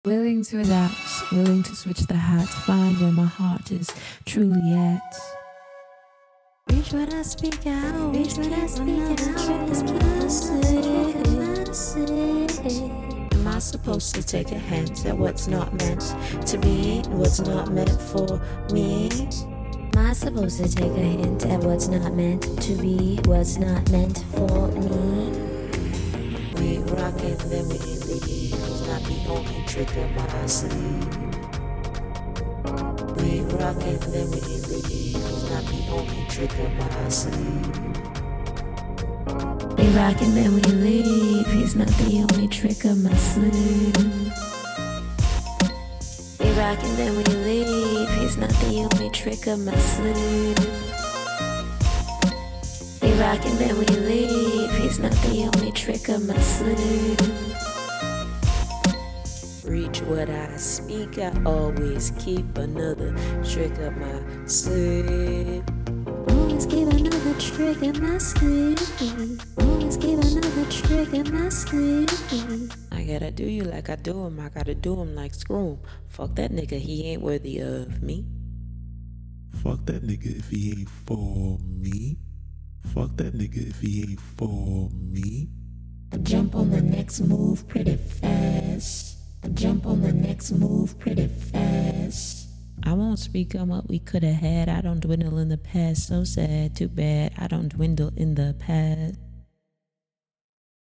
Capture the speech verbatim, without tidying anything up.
Willing to adapt, willing to switch the hat, find where my heart is truly at. Reach when I speak out, reach when I speak out, this medicine. Am I supposed to take a hint at what's not meant to be, what's not meant for me? Am I supposed to take a hint at what's not meant to be, what's not meant for me? We rock it, then we leave. It's not the only trick up my sleeve. We rock it, then we leave. It's not the only trick up my sleeve. We rock and then we leave. He's not the only trick up my sleeve. We rock and then we leave. He's not the only trick up my sleeve. We rock and then we leave. He's not the only trick up my sleeve. Reach what I speak, I always keep another trick up my sleeve. Always keep another trick up my sleeve. Always keep another trick up my sleeve. I gotta do you like I do him, I gotta do him like screw him. Fuck that nigga, he ain't worthy of me. Fuck that nigga if he ain't for me. Fuck that nigga if he ain't for me. Jump on the next move pretty fast. Jump on the next move pretty fast. I won't speak on what we could have had. I don't dwindle in the past. So sad, too bad. I don't dwindle in the past.